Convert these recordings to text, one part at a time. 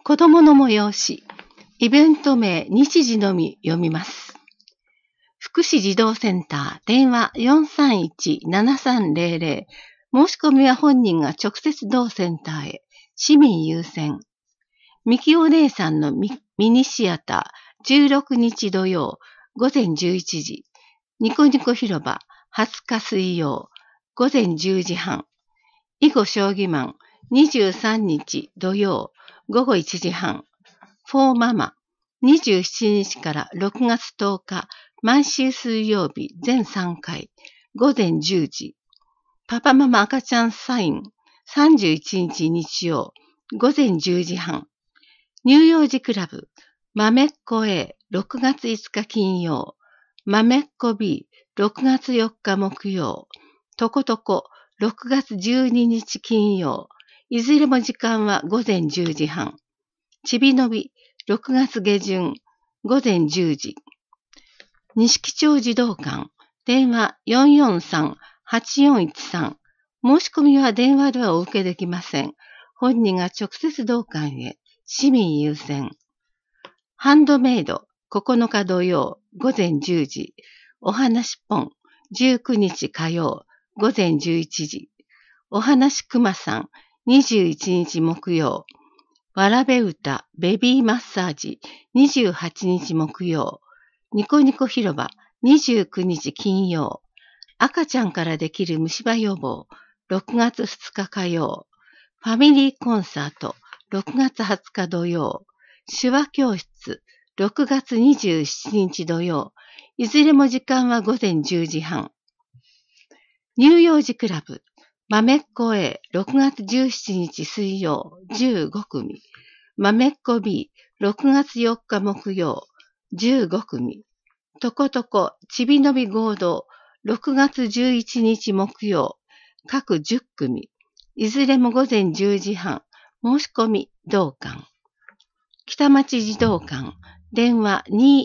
子供の催し、イベント名、日時のみ読みます。福祉児童センター、電話 431-7300。申し込みは本人が直接同センターへ。市民優先。みきお姉さんのミニシアター、16日土曜、午前11時。ニコニコ広場、20日水曜、午前10時半。囲碁将棋マン、23日土曜、午後1時半。フォーママ、27日から6月10日、毎週水曜日全3回、午前10時。パパママ赤ちゃんサイン、31日日曜、午前10時半。乳幼児クラブ、まめっこ A、6月5日金曜、まめっこ B、6月4日木曜、とことこ、6月12日金曜、いずれも時間は午前10時半。ちびのび、6月下旬、午前10時。錦町児童館、電話 443-8413。申し込みは電話ではお受けできません。本人が直接同館へ。市民優先。ハンドメイド、9日土曜、午前10時。おはなしポン、19日火曜、午前11時。おはなしくまさん、21日木曜。わらべ歌、ベビーマッサージ、28日木曜。ニコニコ広場、29日金曜。赤ちゃんからできる虫歯予防、6月2日火曜。ファミリーコンサート、6月20日土曜。手話教室、6月27日土曜。いずれも時間は午前10時半。乳幼児クラブ、まめっこ A、6月17日水曜、15組。まめっこ B、6月4日木曜、15組。とことこ、ちびのび合同、6月11日木曜、各10組。いずれも午前10時半。申し込み、同館。北町児童館、電話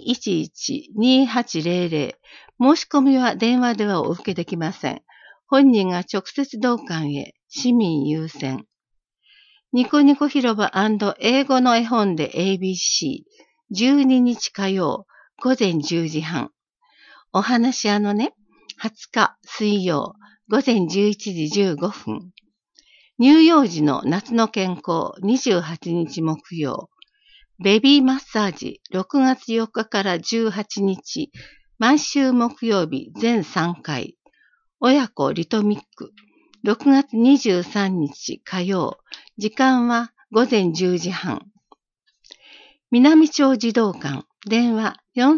211-2800。申し込みは電話ではお受けできません。本人が直接同館へ。市民優先。ニコニコ広場&英語の絵本で ABC。12日火曜、午前10時半。お話ね、20日水曜、午前11時15分。乳幼児の夏の健康、28日木曜。ベビーマッサージ、6月4日から18日。毎週木曜日全3回。親子リトミック、6月23日火曜。時間は午前10時半。南町児童館、電話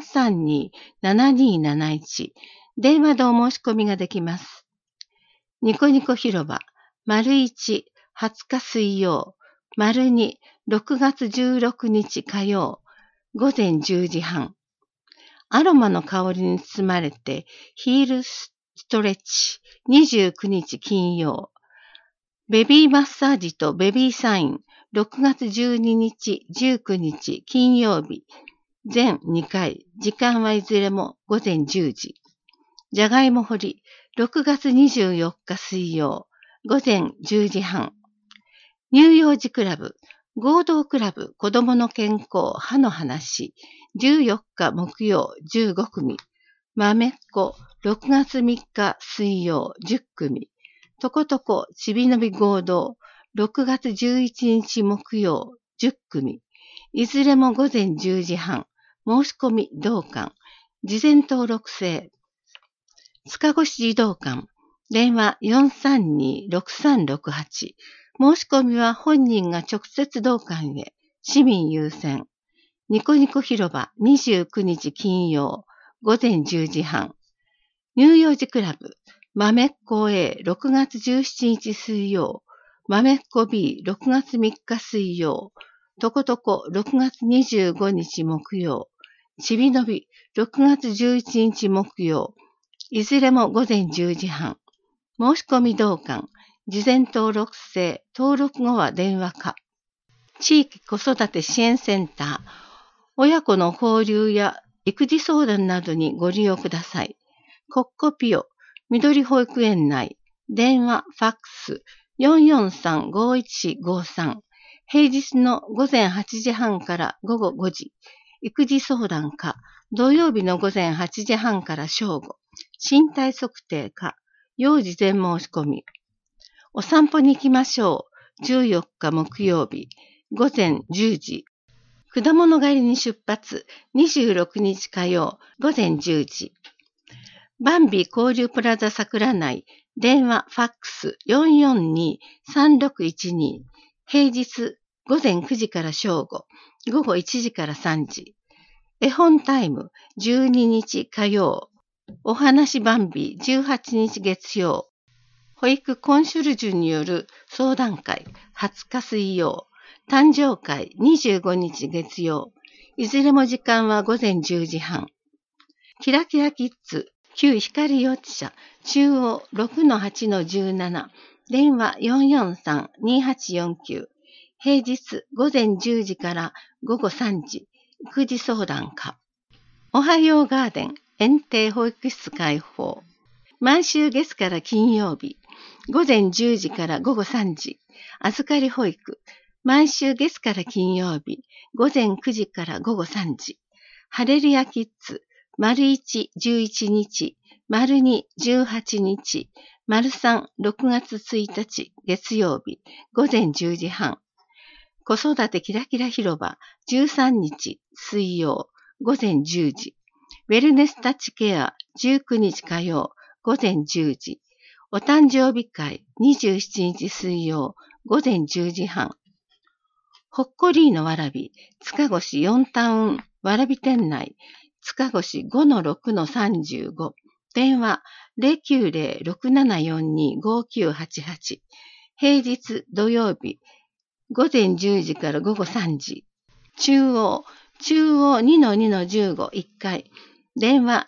432-7271。電話でお申し込みができます。ニコニコ広場、1、20日水曜、2、6月16日火曜、午前10時半。アロマの香りに包まれて、ヒールストレッチ、29日金曜。ベビーマッサージとベビーサイン、6月12日、19日金曜日。全2回。時間はいずれも午前10時。じゃがいも掘り、6月24日水曜。午前10時半。乳幼児クラブ、合同クラブ子どもの健康歯の話、14日木曜15組。まめっこ、6月3日水曜10組。とことこちびのび合同、6月11日木曜10組。いずれも午前10時半。申し込み同館。事前登録制。塚越児童館。電話 432-6368。申し込みは本人が直接同館へ。市民優先。ニコニコ広場29日金曜。午前10時半。乳幼児クラブ。まめっこ A、6月17日水曜。まめっこ B、6月3日水曜。とことこ、6月25日木曜。ちびのび、6月11日木曜。いずれも午前10時半。申し込み同館。事前登録制。登録後は電話か。地域子育て支援センター。親子の放流や育児相談などにご利用ください。コッコピオ、緑保育園内。電話、ファックス、443-5153。 平日の午前8時半から午後5時、育児相談課、土曜日の午前8時半から正午、身体測定課、幼児全申し込み。お散歩に行きましょう。14日木曜日、午前10時。果物狩りに出発、26日火曜、午前10時。バンビ交流プラザ桜内、電話、ファックス 442-3612。平日、午前9時から正午、午後1時から3時。絵本タイム、12日火曜。お話バンビ、18日月曜。保育コンシュルジュによる相談会、20日水曜。誕生会、25日月曜。いずれも時間は午前10時半。キラキラキッズ、旧光幼稚舎、中央 6-8-17。電話 443-2849。平日午前10時から午後3時。育児相談課。おはようガーデン、園庭保育室開放。毎週月から金曜日。午前10時から午後3時。預かり保育。毎週月から金曜日。午前9時から午後3時。ハレルヤキッズ。丸1、11日。丸2、18日。丸3、6月1日。月曜日。午前10時半。子育てキラキラ広場。13日。水曜。午前10時。ウェルネスタッチケア。19日火曜。午前10時。お誕生日会。27日水曜。午前10時半。ほっこりーのわらび。塚越4タウンわらび店内。塚越 5-6-35。電話 090-6742-5988。平日土曜日。午前10時から午後3時。中央 2-2-15 1階。電話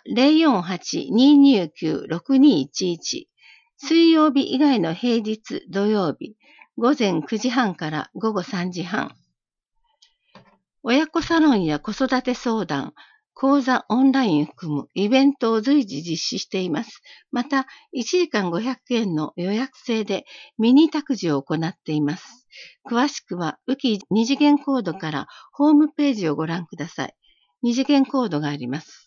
048-229-6211。水曜日以外の平日土曜日。午前9時半から午後3時半。親子サロンや子育て相談、講座オンライン含むイベントを随時実施しています。また、1時間500円の予約制でミニ託児を行っています。詳しくは、ウキ2次元コードからホームページをご覧ください。2次元コードがあります。